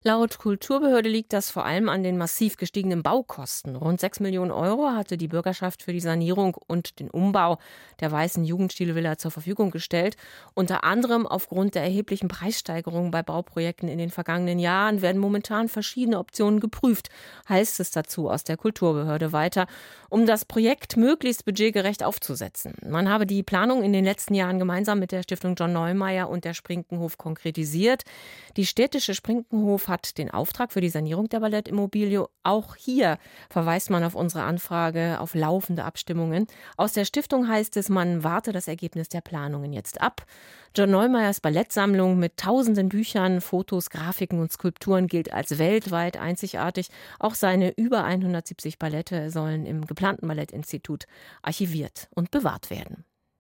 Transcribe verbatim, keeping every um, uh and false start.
Laut Kulturbehörde liegt das vor allem an den massiv gestiegenen Baukosten. Rund sechs Millionen Euro hatte die Bürgerschaft für die Sanierung und den Umbau der Weißen Jugendstilvilla zur Verfügung gestellt. Unter anderem aufgrund der erheblichen Preissteigerungen bei Bauprojekten in den vergangenen Jahren werden momentan verschiedene Optionen geprüft, heißt es dazu aus der Kulturbehörde weiter, um das Projekt möglichst budgetgerecht aufzusetzen. Man habe die Planung in den letzten Jahren gemeinsam mit der Stiftung John Neumeier und der Sprinkenhof konkretisiert. Die städtische Sprinkenhof hat den Auftrag für die Sanierung der Ballettimmobilie. Auch hier verweist man auf unsere Anfrage auf laufende Abstimmungen. Aus der Stiftung heißt es, man warte das Ergebnis der Planungen jetzt ab. John Neumeiers Ballettsammlung mit tausenden Büchern, Fotos, Grafiken und Skulpturen gilt als weltweit einzigartig. Auch seine über hundertsiebzig Ballette sollen im geplanten Ballettinstitut archiviert und bewahrt werden.